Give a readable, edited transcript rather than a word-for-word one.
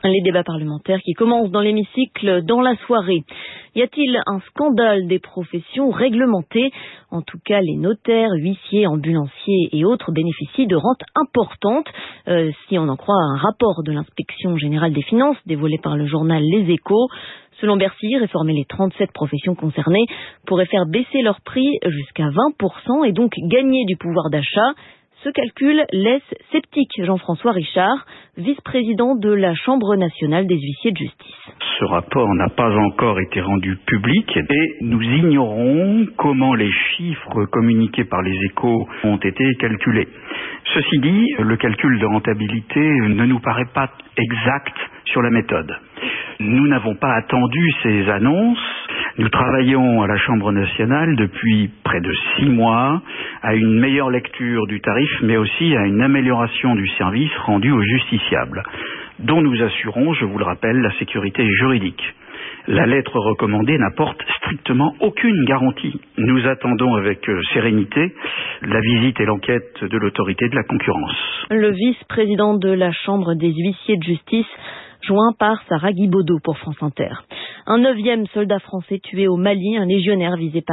Les débats parlementaires qui commencent dans l'hémicycle dans la soirée. Y a-t-il un scandale des professions réglementées? En tout cas, les notaires, huissiers, ambulanciers et autres bénéficient de rentes importantes. Si on en croit un rapport de l'inspection générale des finances dévoilé par le journal Les Échos. Selon Bercy, réformer les 37 professions concernées pourrait faire baisser leur prix jusqu'à 20% et donc gagner du pouvoir d'achat. Ce calcul laisse sceptique Jean-François Richard, vice-président de la Chambre nationale des huissiers de justice. Ce rapport n'a pas encore été rendu public et nous ignorons comment les chiffres communiqués par les Échos ont été calculés. Ceci dit, le calcul de rentabilité ne nous paraît pas exact sur la méthode. Nous n'avons pas attendu ces annonces. Nous travaillons à la Chambre nationale depuis près de 6 mois à une meilleure lecture du tarif, mais aussi à une amélioration du service rendu aux justiciables, dont nous assurons, je vous le rappelle, la sécurité juridique. La lettre recommandée n'apporte strictement aucune garantie. Nous attendons avec sérénité la visite et l'enquête de l'autorité de la concurrence. Le vice-président de la Chambre des huissiers de justice, joint par Sarah Guibaudot pour France Inter. Un 9e soldat français tué au Mali, un légionnaire visé par